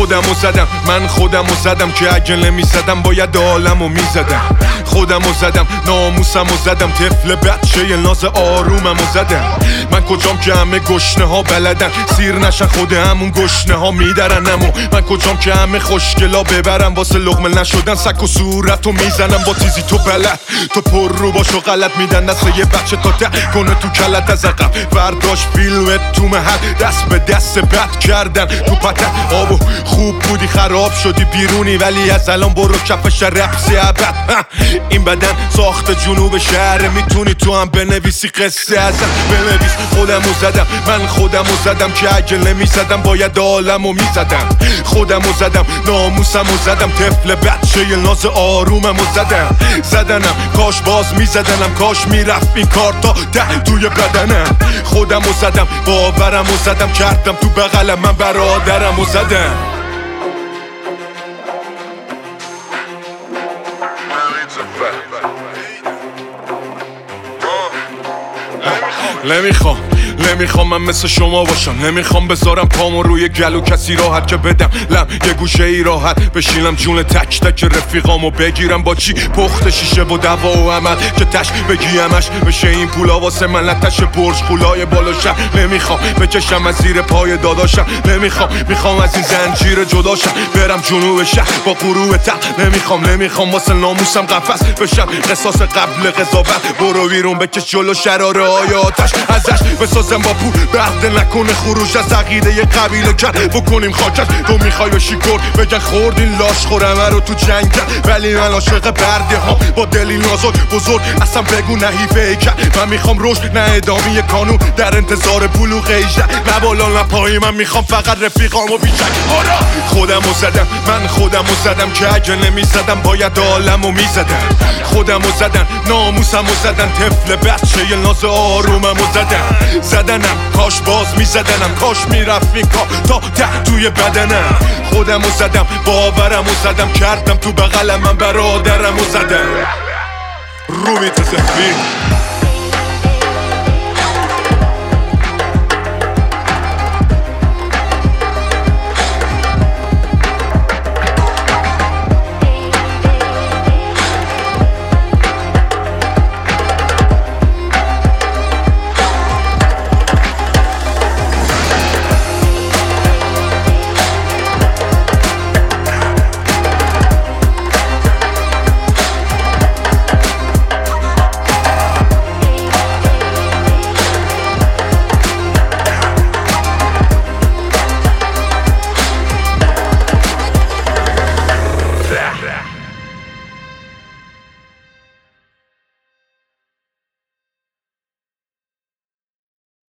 خودمو زدم، من خودمو زدم که اگه نمیزدم باید عالمو میزدم. خودمو زدم، ناموسمو زدم، طفل بچه ناز آروممو زدم. من کجام که همه گشنه ها بلدن سیر نشن خود همون گشنه ها میدرنمو. من کجام که همه خوشگلا ببرم واسه لقمه نشدن سک و صورتو میزنم با تیزی تو بلد. تو پر رو باش و غلط میدن دست یه بچه تا ده کنه تو کلت از عقب. برداشت فیلمت تو محل دست به دست بد کردن تو پتن. آبو خوب بودی خراب شدی بیرونی ولی از الان برو کف شرپسی ابد. این بدن ساخت جنوب شهر میتونی تو هم بنویسی قصه ازم بنویس. خودمو زدم، من خودمو زدم که اگه نمیزدم باید عالمو میزدم. خودمو زدم، ناموسمو زدم، طفل بچه ناز آروممو زدم. زدنم کاش باز میزدنم، کاش میرفت این کار تا ده توی بدنم. خودمو زدم، باورمو زدم، کردم تو بغلم من برادرمو زدم. نمیخوام من مثل شما باشم. نمیخوام بذارم پامو روی گلو کسی راحت که بدم لم یه گوشه ای راحت بشینم جون تک تک رفیقامو بگیرم با چی پخت شیشه و دوا و عمل که تش بگیمش بشه این پولا واسه من لتش برج خولای بالاشم. نمیخوام بکشم از زیر پای داداشم. میخوام از این زنجیر جداشم برم جنوب شهر با غروب تق. نمیخوام واسه ناموسم قفس بشم قصاص قبل قضاوت. برو بیرون بکش جلو شراره های آتش ازش بسازم با پول بهده نکنه خروج از عقیده یه قبیله کرد بکنیم خاکش. تو میخوای بشی کرد بگن خوردین لاش خورمه رو تو جنگ کرد ولی من عاشق برده ها با دلی نازک بزرگ اصلا بگو نحیفه کرد. من میخوام رشد نه ادامه قانون در انتظار بلوغ 18 نه بالا نه پایی. من میخوام فقط رفیقامو بیشک. خودمو زدم، من خودمو زدم که اگه نمیزدم باید عالمو میزدم. خودمو زدم، ناموسمو زدم، طفل بچه ناز آروممو زدنم کاش باز میزدنم، کاش میرفت این کار تا ده توی بدنم. خودمو زدم، باورمو زدم، کردم تو بغلم من برادرمو زدم. رومی تو زفیر